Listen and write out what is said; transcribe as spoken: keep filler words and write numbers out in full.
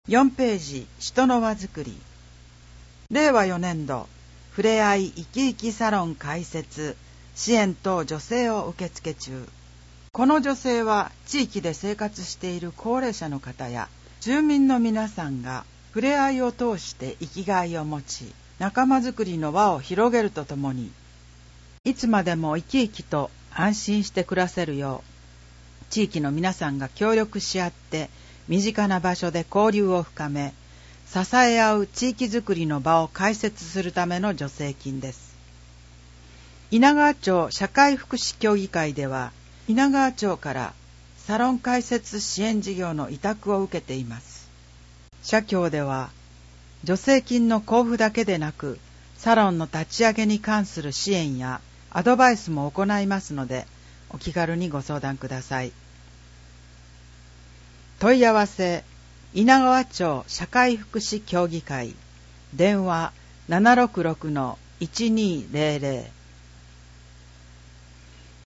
よんページ、人の輪作り。れいわよねんど、ふれあい生き生きサロン開設、支援等助成を受付中。この助成は地域で生活している高齢者の方や住民の皆さんがふれあいを通して生きがいを持ち、仲間づくりの輪を広げるとともに、いつまでも生き生きと安心して暮らせるよう、地域の皆さんが協力し合って身近な場所で交流を深め、支え合う地域づくりの場を開設するための助成金です。稲川町社会福祉協議会では、稲川町からサロン開設支援事業の委託を受けています。社協では、助成金の交付だけでなく、サロンの立ち上げに関する支援やアドバイスも行いますので、お気軽にご相談ください。問い合わせ、稲川町社会福祉協議会、電話 ななろくろくのいちにーぜろぜろ